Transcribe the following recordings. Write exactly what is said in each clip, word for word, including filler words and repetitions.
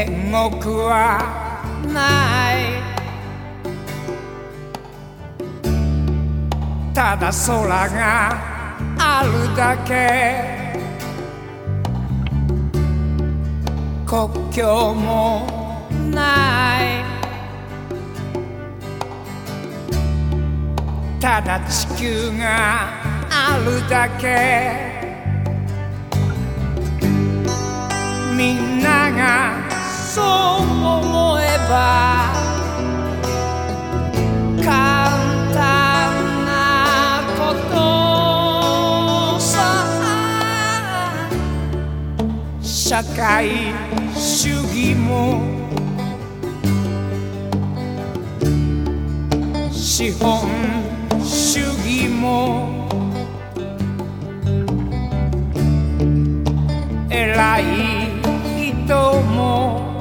天国はない、ただ空があるだけ。国境もない、ただ地球があるだけ。みんながそう思えば簡単なことさ。社会主義も資本主義も偉い人も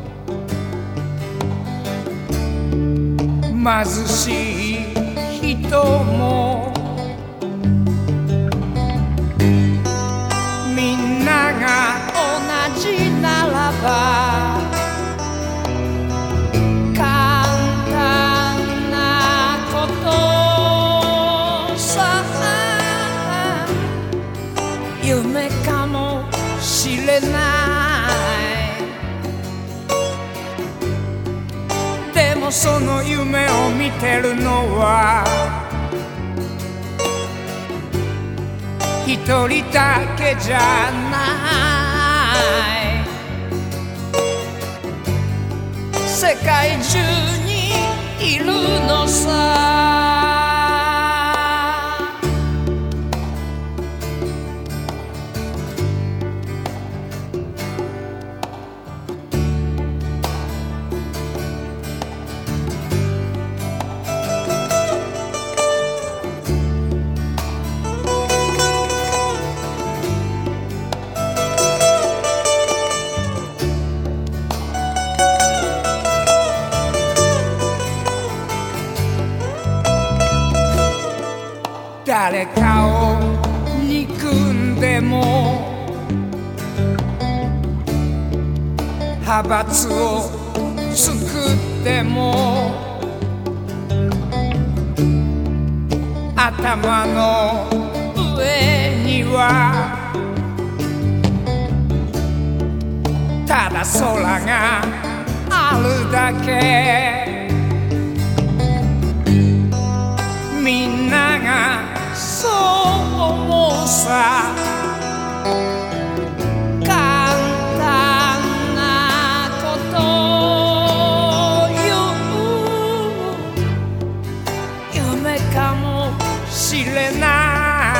貧しい人もみんなが同じならば簡単なことさ。夢かもしれない、でもその夢を見てるのは一人だけじゃない、世界中にいるのさ。誰かを憎んでも派閥を作っても頭の上にはただ空があるだけ。みんながそう思うさ。簡単なこと言う夢かもしれない、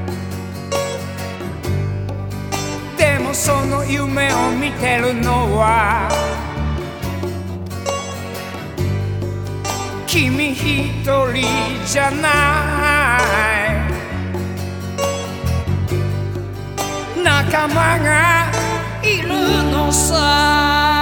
でもその夢を見てるのは君一人じゃない、仲間がいるのさ。